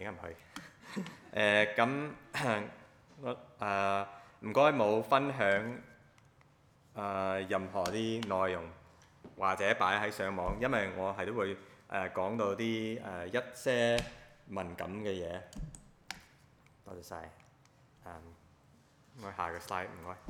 點解唔去？咁我唔該冇分享任何啲內容或者擺喺上網，因為我係都會講到啲一些敏感嘅嘢。多謝晒。我下個 slide 唔該。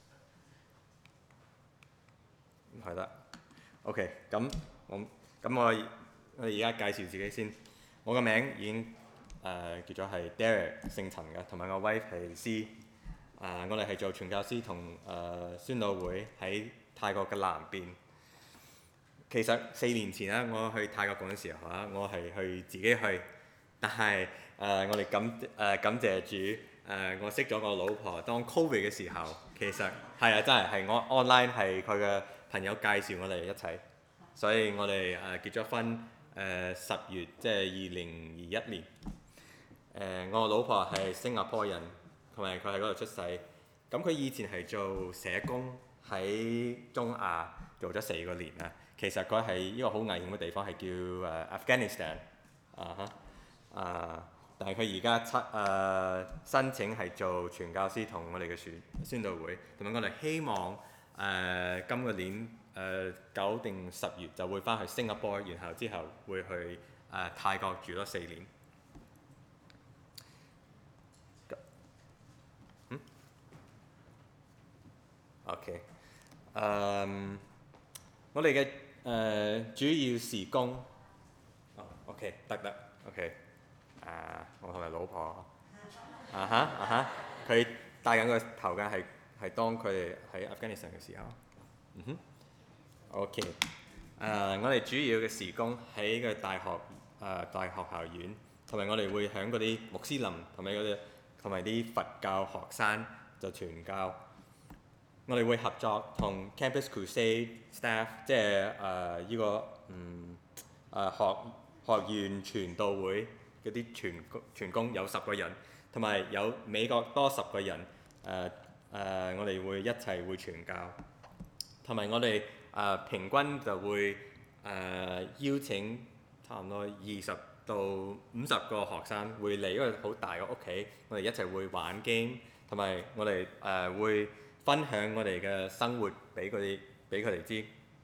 係啦。OK，咁我哋而家介紹自己先。我個名已經叫做係 Derek 姓陳嘅，同埋我 wife 係 C。我哋係做傳教士同宣道會喺泰國嘅南邊。其實4年前啦，我去泰國嗰陣時候啊，我係去自己去，但係我哋感謝主，我識咗我老婆。當 Covid 嘅時候，其實係啊，真係我 online 係佢嘅朋友介紹我哋一齊，所以我哋結咗婚10月，即係2021年。我老婆係新加坡人，同埋佢喺嗰度出世。咁佢以前係做社工喺中亞做咗4個年啦。其實佢係呢個好危險嘅地方，係叫Afghanistan 但係佢而家申請係做傳教士同我哋嘅宣道會，同埋我哋希望今個年9定10月就會翻去新加坡，然後之後會去泰國住多4年。OK，我哋嘅主要事工，OK 得 OK，我同埋老婆，佢戴緊個頭巾係當佢哋喺 Afghanistan 嘅時候，OK，我哋主要嘅事工喺個大學校園，同埋我哋會響嗰啲穆斯林同埋啲佛教學生就傳教。我哋會合作同 Campus Crusade staff， 即係依個學院傳道會嗰啲傳工有10個人，同埋有美國多10個人。我哋會一齊會傳教，同埋我哋平均就會邀請差唔多20到50個學生會嚟一個好大嘅屋企，我哋一齊會玩 game， 同埋我哋會分享我哋嘅生活俾佢哋知，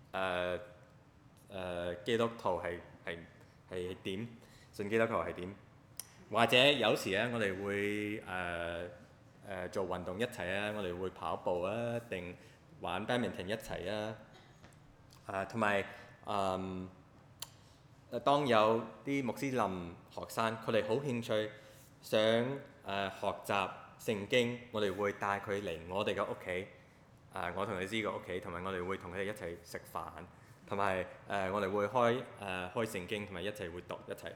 基督徒係點，信基督徒係點，或者有時咧我哋會做運動一齊啊，我哋會跑步啊，定玩 badminton 一齊啊，同埋當有啲穆斯林學生佢哋好興趣想學習聖經，我哋會帶佢嚟我哋嘅屋企，我同你知個屋企，同埋我哋會同佢哋一齊食飯，同埋我哋會開聖經，同埋一齊會讀一齊。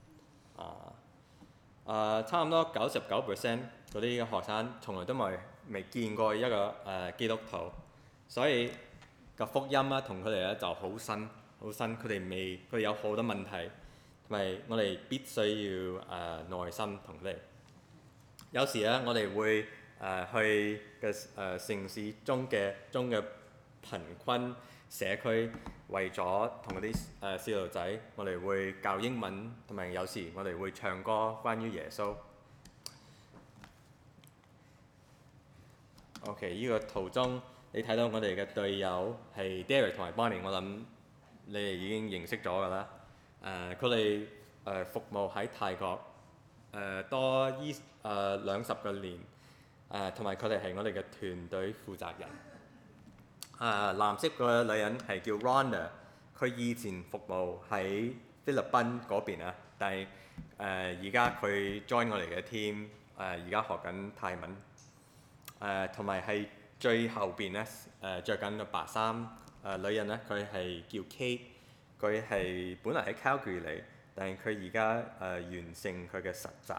差唔多99% 嗰啲學生從來都未見過一個基督徒，所以個福音啦同佢哋咧就好新，佢哋有好多問題，同埋我哋必須要耐心同佢哋。有時咧，我哋會去嘅城市中嘅貧困社區，為咗同嗰啲細路仔，我哋會教英文，同埋有時我哋會唱歌關於耶穌。OK， 呢個圖中你睇到我哋嘅隊友係 Derek 同埋 Bonnie， 我諗你哋已經認識咗㗎啦。佢哋服務喺泰國多20個年，同埋佢哋係我哋嘅團隊負責人。藍色個女人係叫 Rhonda， 佢以前服務喺菲律賓嗰邊啊，但係而家佢 join 我哋嘅 team， 而家學緊泰文。同埋係最後邊咧着緊個白衫女人咧，佢係叫 Kate， 佢係本來喺 Calgary 嚟，但係佢而家完成佢嘅實習。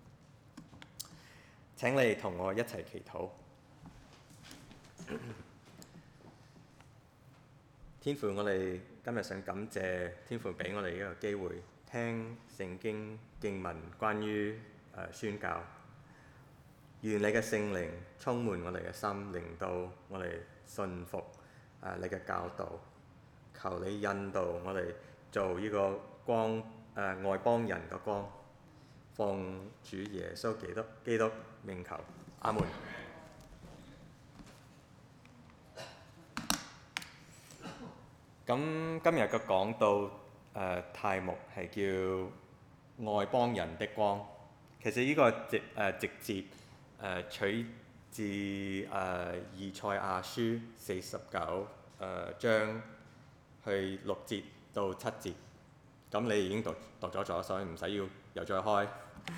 請你同我一齊祈禱。天父，我哋今日想感謝天父俾我哋一個機會聽聖經經文關於宣教。願你嘅聖靈充滿我哋嘅心，令到我哋信服你嘅教導。求你引導我哋做呢個光，外邦人嘅光。 奉主耶穌基督名求，阿門。咁今日嘅講道題目係叫外邦人的光。其實呢個直接取自以賽亞書49章去6節到7節。咁你已經讀咗，所以唔使要又再開。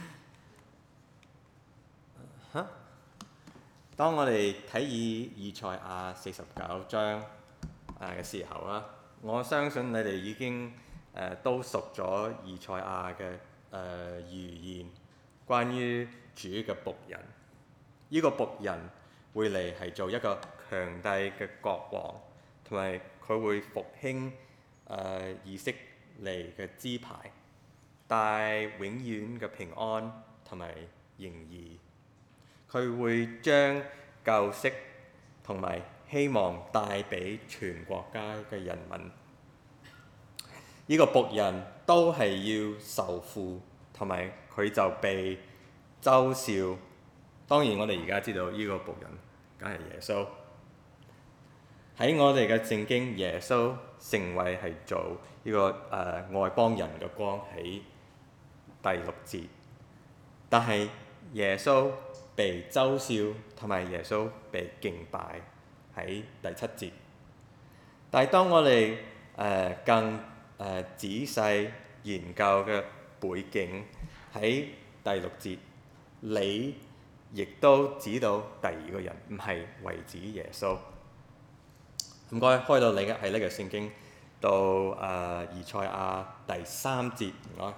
當我哋睇以賽亞49章嘅時候啦，我相信你哋已經都熟咗以賽亞嘅預言，關於主嘅僕人。呢個僕人會嚟係做一個強大嘅國王，同埋佢會復興以色列嘅支派，帶永遠嘅平安同埋仁義。佢會將救贖同埋希望帶俾全國家嘅人民。呢個僕人都係要受苦，同埋佢就被嘲笑。當然我哋而家知道呢個僕人梗係耶穌。喺我哋嘅聖經，耶穌成為係做呢個外邦人嘅光喺第6節，但係耶穌被嘲笑同埋耶穌被敬拜喺第7節。但係當我哋更仔細研究嘅背景喺第6節，你亦都指到第二個人，唔係為指耶穌。唔該，開到你嘅係呢個聖經到以賽亞第3節，唔該。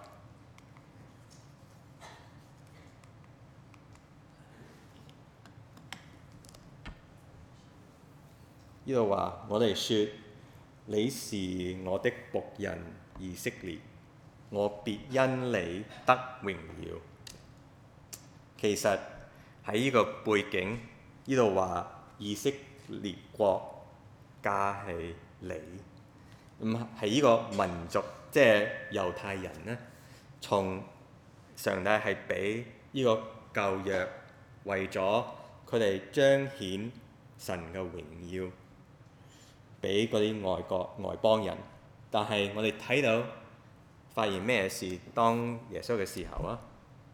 呢度話：我哋説你是我的僕人以色列，我必因你得榮耀。其實喺呢個背景，呢度話以色列國家係你，唔係呢個民族，即係猶太人呢，從上帝係俾呢個舊約，為咗佢哋彰顯神嘅榮耀，俾嗰啲外邦人。但係我哋睇到發現咩事？當耶穌嘅時候啊，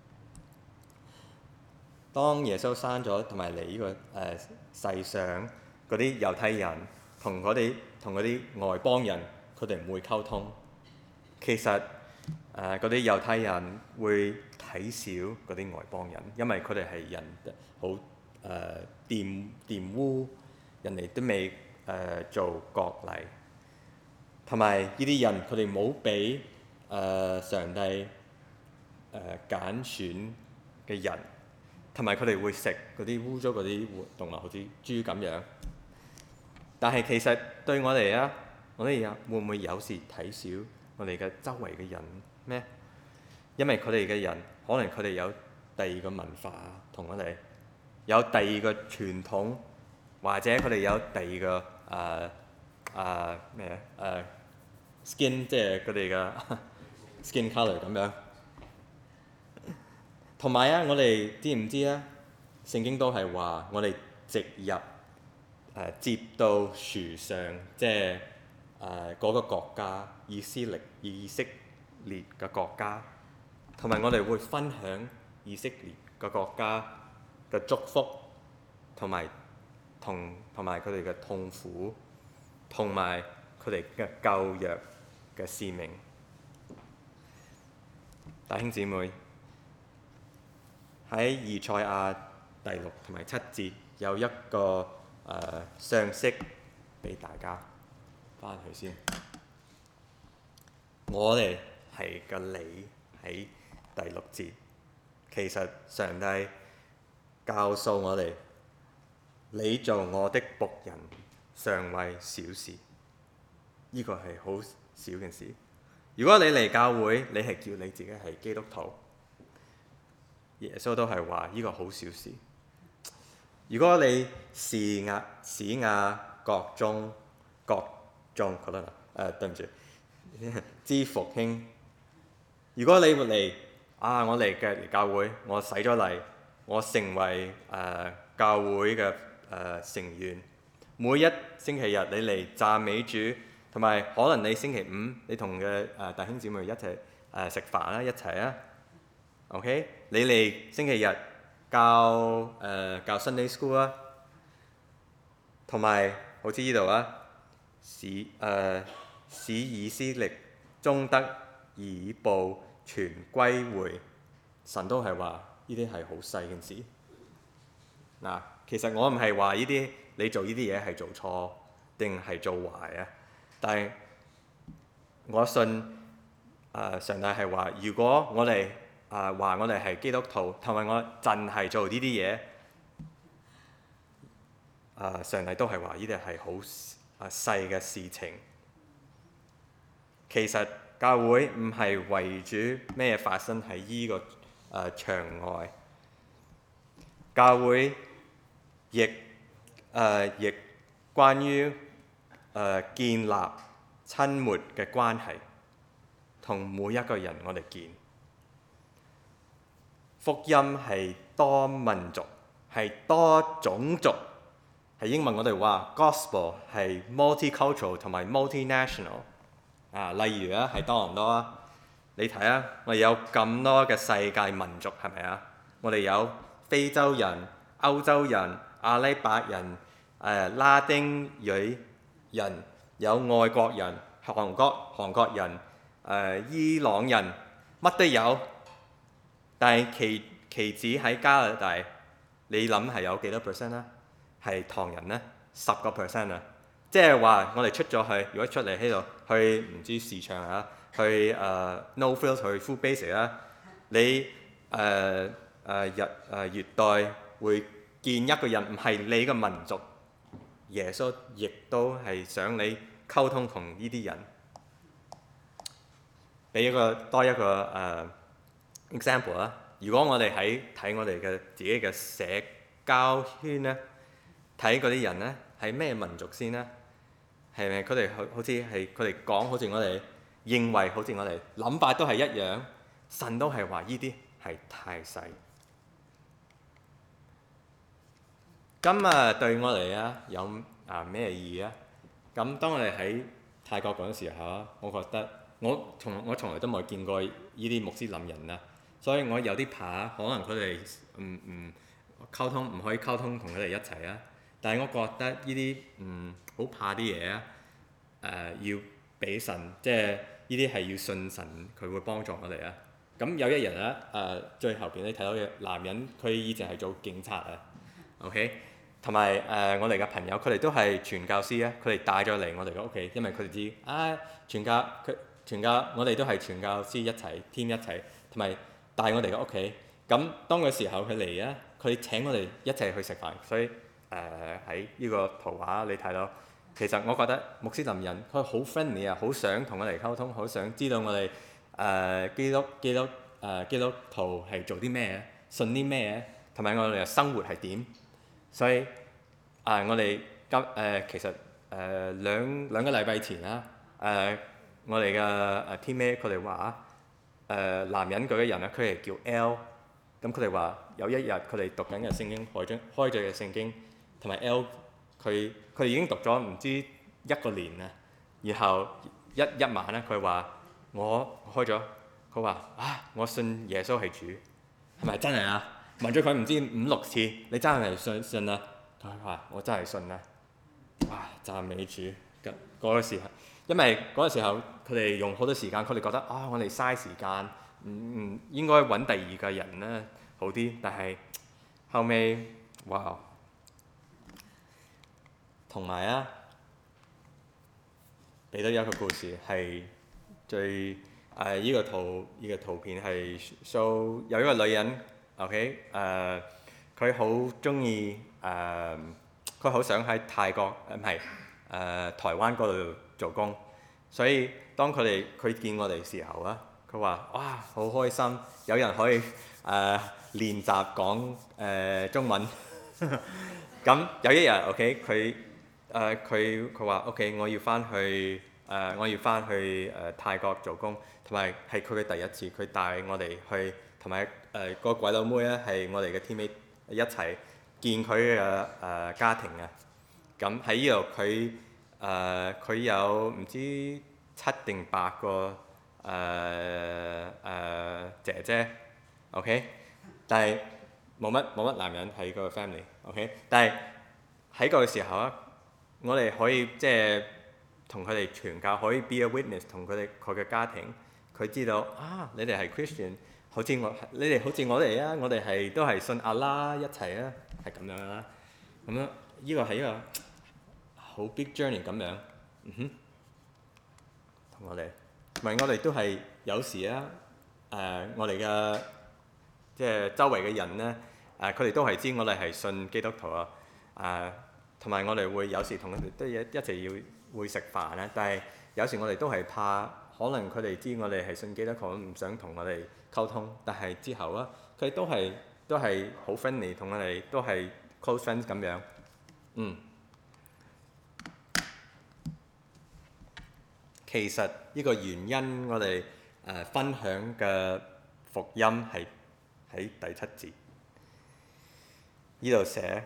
當耶穌生咗同埋嚟呢個世上，嗰啲猶太人同嗰啲外邦人，佢哋唔會溝通。其實嗰啲猶太人會睇小嗰啲外邦人，因為佢哋係人好玷污，人哋都未做國禮，同埋呢啲人佢哋冇俾上帝揀選嘅人，同埋佢哋會食嗰啲污糟嗰啲活動物，好似豬咁樣。但係其實對我哋啊，我哋會唔會有時睇小我哋嘅周圍嘅人咩？因為佢哋嘅人可能佢哋有第二個文化同我哋，有第二個傳統，或者佢哋有第二個skin， 即係佢哋嘅 skin color 咁樣。同埋啊，我哋知唔知啊？聖經都係話我哋直入接到樹上，即係嗰個國家以色列嘅國家，同埋我哋會分享以色列嘅國家嘅祝福，同埋佢哋嘅痛苦，同埋佢哋嘅救約嘅使命。弟兄姊妹，喺以賽亞第6同埋7節有一個信息俾大家，翻去先。我哋係個你喺第6節，其實上帝教導我哋，你做我的僕人尚為小事，呢個係好少嘅事。如果你嚟教會，你係叫你自己係基督徒，耶穌都係話呢個好小事。如果你使亞各宗覺得對唔住，之復興。如果你嚟我嚟教會，我洗咗禮，我成為教會嘅成員。每一星期日你嚟讚美主，同埋可能你星期五你同嘅弟兄姊妹一齊食飯啦，一齊啊。OK， 你嚟星期日教 Sunday School 啊，同埋好似呢度啊，使以色列中得以步全歸回，神都係話呢啲係好細件事。嗱，其實我唔係話呢啲你做呢啲嘢係做錯定係做壞啊，但係我信上帝係話，如果我哋話我哋係基督徒，同埋我真係做呢啲嘢，上帝都係話呢啲係好細嘅事情。其實教會唔係為住咩發生喺呢個場外，教會亦關於建立親密嘅關係，同每一個人我哋見福音係多民族，係多種族，係英文我哋話 gospel 係 multicultural 同埋 multinational。例如喺多倫多啊，你睇啊，我哋有咁多嘅世界民族係咪啊？我哋有非洲人、歐洲人、阿拉伯人、拉丁裔人，有外國人、韓國人、伊朗人，乜都有。但係其子喺加拿大，你諗係有幾多 percent 啊？係唐人呢？10% 啊！即係話我哋出咗去，如果出嚟喺度去唔知市場啊，去No Frills 去 Food Basics 啦，你月代會見一個人唔係你嘅民族，耶穌亦都係想你溝通同呢啲人。俾多一個example 啦。如果我哋睇我哋嘅自己嘅社交圈咧，睇嗰啲人咧係咩民族先咧？係咪佢哋好似係佢哋講好似我哋認為好似我哋諗法都係一樣？神都係話呢啲係太細。咁對我嚟有咩意義啊？咁當我哋喺泰國嗰陣時候，我覺得我從來都冇見過呢啲穆斯林人啊，所以我有啲怕，可能佢哋唔可以溝通同佢哋一齊啊。但係我覺得呢啲好怕啲嘢要俾神，即係呢啲係要信神，佢會幫助我哋啊。咁有一日最後邊你睇到嘅男人，佢以前係做警察啊 ，OK， 同埋我哋嘅朋友，佢哋都係傳教師啊，佢哋帶咗嚟我哋嘅屋企，因為佢哋知傳教，我哋都係傳教師一齊 team 一齊，同埋帶我哋嘅屋企。咁當嘅時候佢嚟啊，佢請我哋一齊去食飯，所以喺呢個圖畫你睇到，其實我覺得穆斯林人佢好 friendly 啊，好想同我哋溝通，好想知道我哋基督徒係做啲咩，信啲咩，同埋我哋嘅生活係點。所以我哋其實兩個禮拜前我哋嘅 teammate 佢哋話男人嗰啲人佢哋叫 L， 咁佢哋話有一日佢哋讀緊嘅聖經開咗嘅聖經，同埋 L 佢已經讀咗唔知1個年啦，然後一晚咧佢話我開咗，佢話我信耶穌係主，係咪真係啊？問咗佢唔知5、6次，你真係信啊？佢話我真係信啊！哇！讚美主嗰個時候，因為嗰個時候佢哋用好多時間，佢哋覺得我哋嘥時間，應該揾第二個人咧好啲。但係後尾哇，同埋俾到一個故事係最呢個圖片係 show 有一個女人 ，OK 佢好中意佢好想喺泰國台灣嗰度做工，所以當佢見我哋時候佢話哇好開心，有人可以練習講中文。咁有一日 OK 佢話 OK 我要翻去我要翻去泰國做工，同埋係佢嘅第一次，佢帶我哋去，同埋個鬼佬妹咧係我哋嘅 teammate 一齊見佢嘅家庭啊。咁喺呢度佢有唔知7定8個姐姐 ，OK， 但係冇乜男人喺個 family，OK， 但係喺個時候啊，我哋可以即係同佢哋傳教，可以 be a witness 同佢嘅家庭，佢知道啊，你哋係 Christian， 你哋好似我哋啊，我哋都係信阿拉一齊啊，係咁樣啦。咁樣呢個係一個好 big journey 咁樣，同我哋，唔係我哋都係有時啊，我哋嘅即係周圍嘅人咧，佢哋都係知我哋係信基督徒啊，同埋我哋會有時同佢哋都一齊會食飯咧，但係有時我哋都係怕，可能佢哋知我哋係信基督徒，唔想同我哋溝通，但係之後啊，佢哋都係好 friendly， 同我哋都係 close friends 咁樣，其實呢個原因，我哋分享嘅福音係喺第7節，呢度寫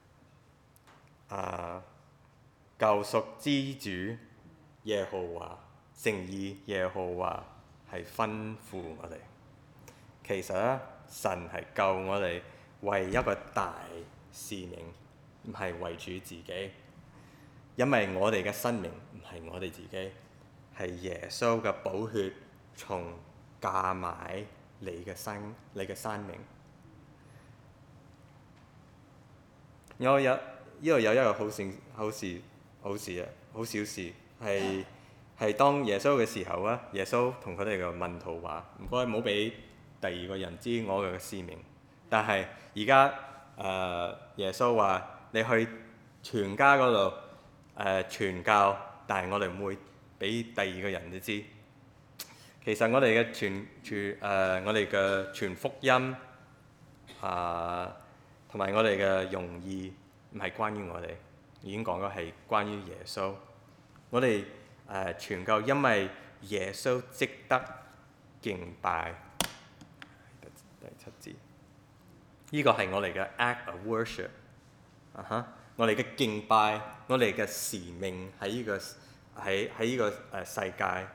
救贖之主耶和華，誠意耶和華係吩咐我哋。其實咧，神係救我哋為一個大使命，唔係為主自己，因為我哋嘅生命唔係我哋自己。係耶穌嘅寶血從價買你嘅生命。呢度有一個好小事係當耶穌嘅時候啊，耶穌同佢哋嘅門徒話：唔該，唔好俾第二個人知我嘅使命。但係而家耶穌話：你去全家嗰度傳教，但係我哋唔會俾第二個人都知。其實我哋嘅傳福音同埋我哋嘅用意唔係關於我哋，已經講咗係關於耶穌。我哋傳教，因為耶穌值得敬拜。第7節，呢個係我哋嘅 act of worship。我哋嘅敬拜，我哋嘅使命喺呢個世界。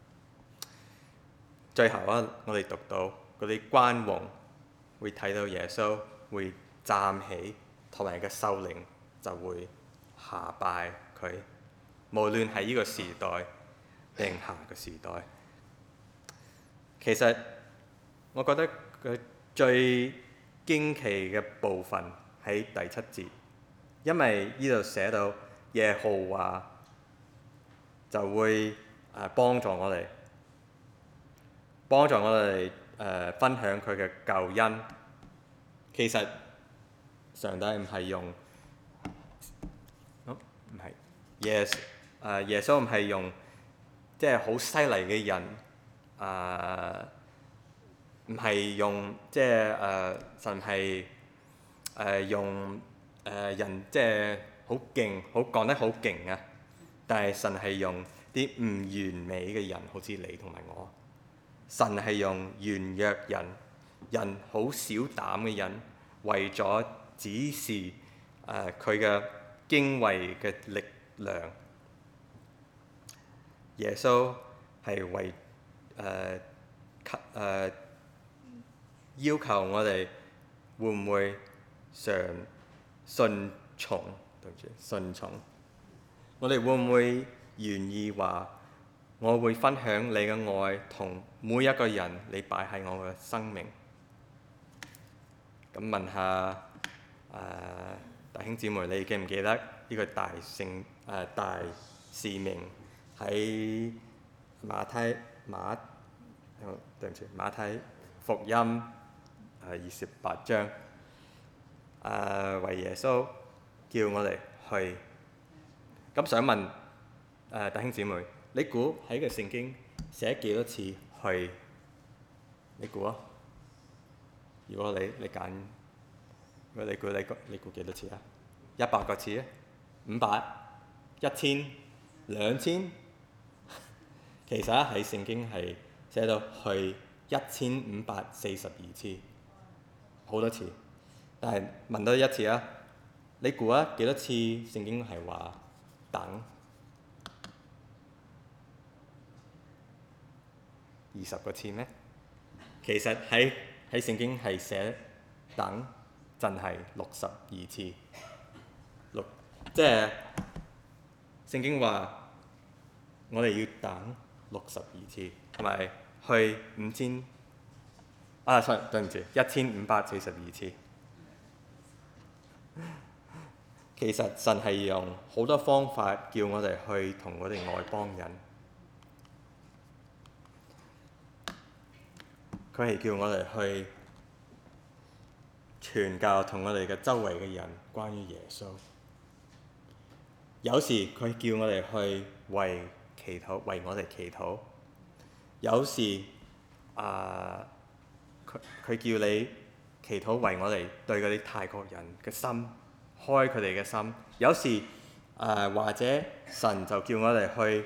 最後啊，我哋讀到嗰啲君王會睇到耶穌會站起，同埋嘅首領就會下拜佢。無論係呢個時代定下個時代，其實我覺得佢最驚奇嘅部分喺第7節，因為呢度寫到耶和華就會幫助我哋分享佢嘅救恩。其實上帝唔係用，耶穌唔係用即係好犀利嘅人，唔係用即係神係用人即係好勁，講得好勁啊！但係神係用啲唔完美嘅人，好似你同埋我。神係用軟弱人好小膽嘅人，為咗指示佢嘅敬畏嘅力量。耶穌係為要求我哋會唔會順從？我哋會唔會願意話我會分享你嘅愛同每一個人你擺喺我嘅生命？咁問下弟兄姊妹，你記唔記得呢個大使命喺馬太福音28章為耶穌叫我哋去。咁想問弟兄姊妹，你估喺個聖經寫幾多次去？你估啊？如果你揀，如果你估幾多次啊？100個次啊？500、1000、2000 其實喺聖經係寫到去1542次，好多次。但係問多一次啊，你估啊幾多次聖經係話等？20個次咩？其實喺聖經係寫等，真係62次。即係聖經話我哋要等62次，同埋去對唔住，1542次。其實神係用好多方法叫我哋去同我哋外邦人，佢係叫我哋去傳教同我哋嘅周圍嘅人關於耶穌。有時佢叫我哋去為我哋祈禱。有時佢叫你祈禱為我哋對嗰啲泰國人嘅心開佢哋嘅心。有時或者神就叫我哋去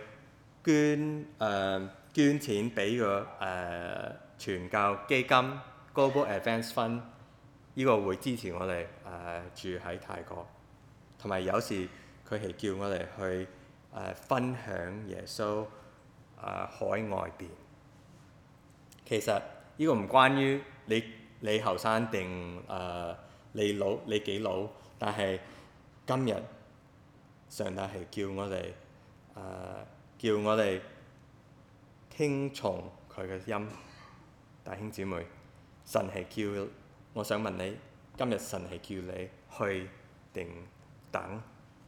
捐錢俾個傳教基金 Global Advance Fund， 呢個會支持我哋住喺泰國。同埋有時佢係叫我哋去分享耶穌海外邊。其實呢個唔關於你後生定你幾老，但係今日上帝係叫我哋聽從佢嘅音。弟兄姊妹，我想問你，今日神係叫你去定等？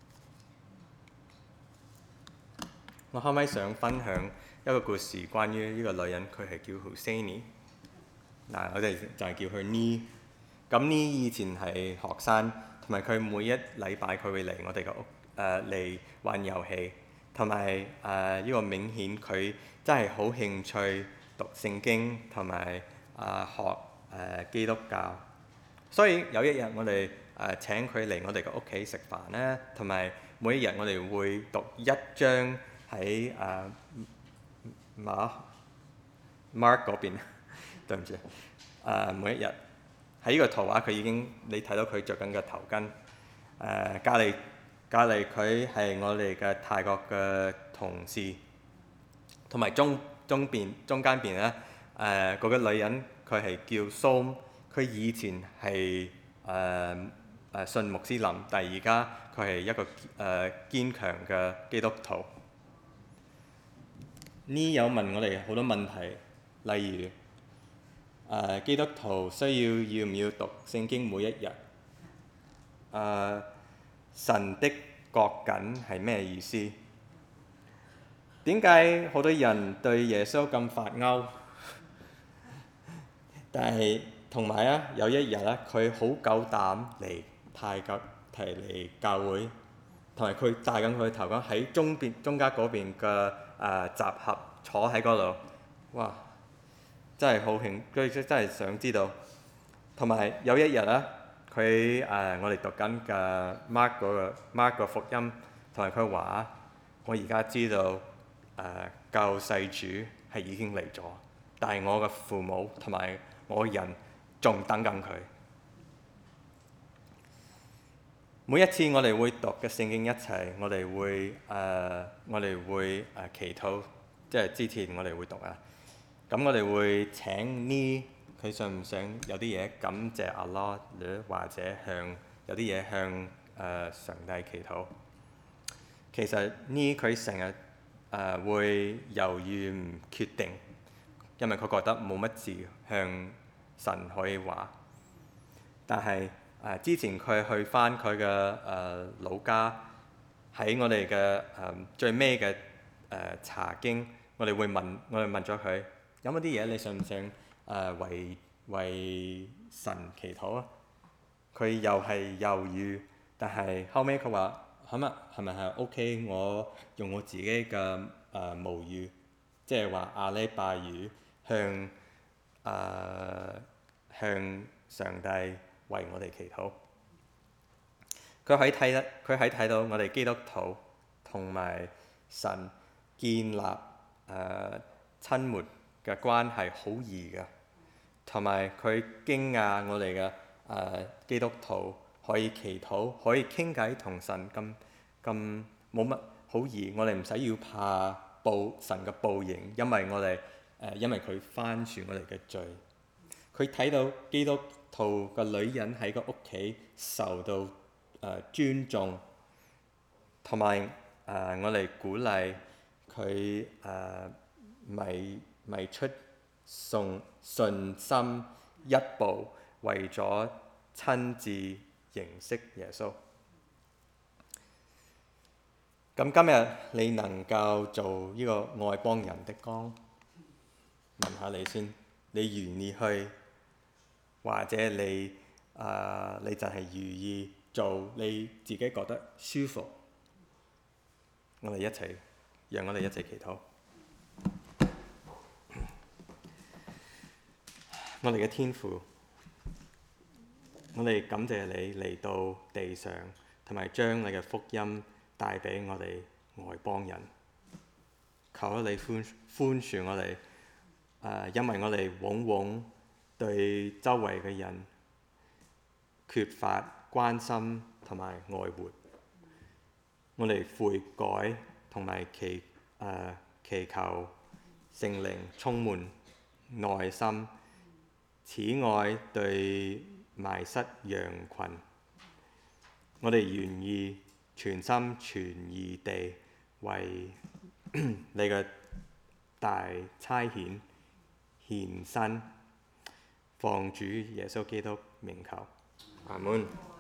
我後尾想分享一個故事，關於呢個女人，佢係叫 Husseini。我哋就係叫佢 Ni。咁 Ni 以前係學生，同埋佢每一禮拜佢會嚟我哋嘅屋嚟玩遊戲，同埋呢個明顯佢真係好興趣讀聖經，同埋學基督教。所以有一日我哋請佢嚟我哋嘅屋企食飯咧，同埋每一日我哋會讀一章喺Mark 嗰邊，對唔住，每一日喺呢個圖畫佢已經你睇到佢着緊嘅頭巾。隔離佢係我哋嘅泰國嘅同事，同埋中間邊咧嗰個女人佢係叫 Som， 佢以前係信穆斯林，但係而家佢係一個堅強嘅基督徒。呢有問我哋好多問題，例如基督徒要唔要讀聖經每一日？神的國緊係咩意思？點解好多人對耶穌咁發嬲？但係同埋有一日佢好夠膽嚟泰國嚟教會，同埋佢戴緊佢頭巾喺中間嗰邊嘅集合坐喺嗰度，哇！真係好興，佢真係想知道。同埋有一日佢我哋讀緊嘅 Mark 個福音，同埋佢話我而家知道救世主係已經嚟咗，但係我嘅父母同埋我嘅人仲等緊佢。每一次我哋會讀嘅聖經一齊，我哋會祈禱，即係之前我哋會讀啊。咁我哋會請呢佢想唔想有啲嘢感謝阿拉，或者有啲嘢向上帝祈禱。其實呢佢成日會猶豫唔決定，因為佢覺得冇乜字向神可以話。但係之前佢去返佢嘅老家，喺我哋嘅最尾嘅查經，我哋問咗佢有冇啲嘢你想唔想為神祈禱啊？佢又係猶豫，但係後尾佢話係咪係 OK？我用我自己嘅母語，即係話阿拉伯語向上帝為我哋祈禱。佢喺睇到我哋基督徒同埋神建立親密嘅關係好易嘅，同埋佢驚訝我哋嘅基督徒可以祈禱，可以傾偈同神咁冇乜好易，我哋唔使要怕神嘅報應，因為佢寬恕我哋嘅罪。佢睇到基督徒嘅女人喺個屋企受到尊重，同埋我哋鼓勵佢邁出信心一步，為咗親自認識耶穌。咁今日你能夠做呢個外邦人的光，問下你先，你願意去，或者你就係願意做你自己覺得舒服？讓我哋一齊祈禱。我哋嘅天父，我哋感謝你嚟到地上，同埋將你嘅福音帶俾我哋外邦人。求你寬恕我哋，因為我哋往往對周圍嘅人缺乏關心同埋愛護。我哋悔改同埋祈求聖靈充滿內心，慈愛對迷失羊群。我哋願意全心全意地為你嘅大差遣獻身，奉主耶穌基督名求，阿門。